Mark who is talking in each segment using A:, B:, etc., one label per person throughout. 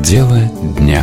A: Дело дня.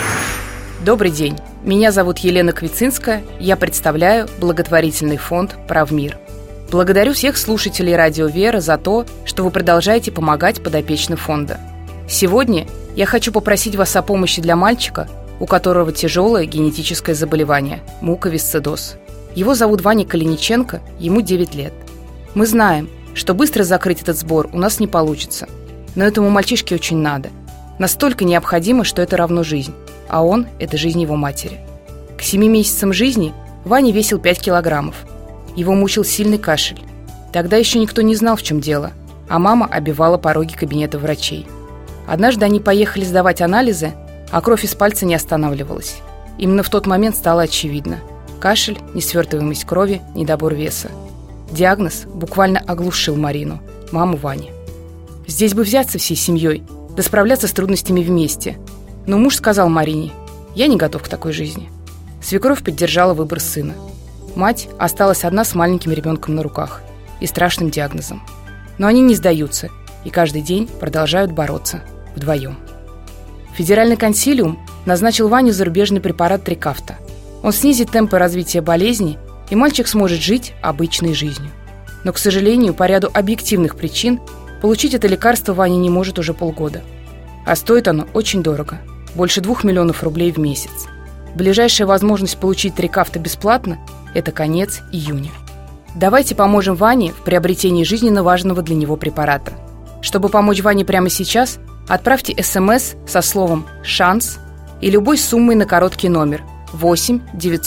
B: Добрый день. Меня зовут Елена Квицинская. Я представляю благотворительный фонд «Правмир». Благодарю всех слушателей Радио Вера за то, что вы продолжаете помогать подопечным фонда. Сегодня я хочу попросить вас о помощи для мальчика, у которого тяжелое генетическое заболевание – муковисцидоз. Его зовут Ваня Калиниченко, ему 9 лет. Мы знаем, что быстро закрыть этот сбор у нас не получится, но этому мальчишке очень надо. Настолько необходимо, что это равно жизнь, а он – это жизнь его матери. К 7 месяцам жизни Ваня весил 5 килограммов. Его мучил сильный кашель. Тогда еще никто не знал, в чем дело, а мама оббивала пороги кабинета врачей. Однажды они поехали сдавать анализы, а кровь из пальца не останавливалась. Именно в тот момент стало очевидно – кашель, несвертываемость крови, недобор веса. Диагноз буквально оглушил Марину, маму Вани. Здесь бы взяться всей семьей, да справляться с трудностями вместе. Но муж сказал Марине: «Я не готов к такой жизни». Свекровь поддержала выбор сына. Мать осталась одна с маленьким ребенком на руках и страшным диагнозом. Но они не сдаются и каждый день продолжают бороться вдвоем. Федеральный консилиум назначил Ване зарубежный препарат Трикафта. Он снизит темпы развития болезни, и мальчик сможет жить обычной жизнью. Но, к сожалению, по ряду объективных причин получить это лекарство Ваня не может уже полгода. А стоит оно очень дорого – больше 2 миллионов рублей в месяц. Ближайшая возможность получить Трикафта бесплатно – это конец июня. Давайте поможем Ване в приобретении жизненно важного для него препарата. Чтобы помочь Ване прямо сейчас, отправьте СМС со словом «Шанс» и любой суммой на короткий номер 8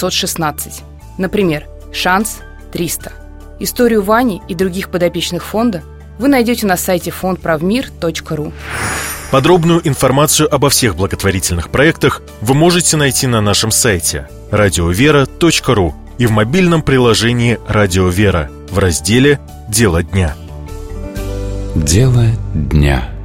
B: 916. Например, «Шанс 300». Историю Вани и других подопечных фонда вы найдете на сайте fondpravmir.ru.
C: Подробную информацию обо всех благотворительных проектах вы можете найти на нашем сайте radiovera.ru и в мобильном приложении «Радио Вера» в разделе «Дело дня».
A: Дело дня.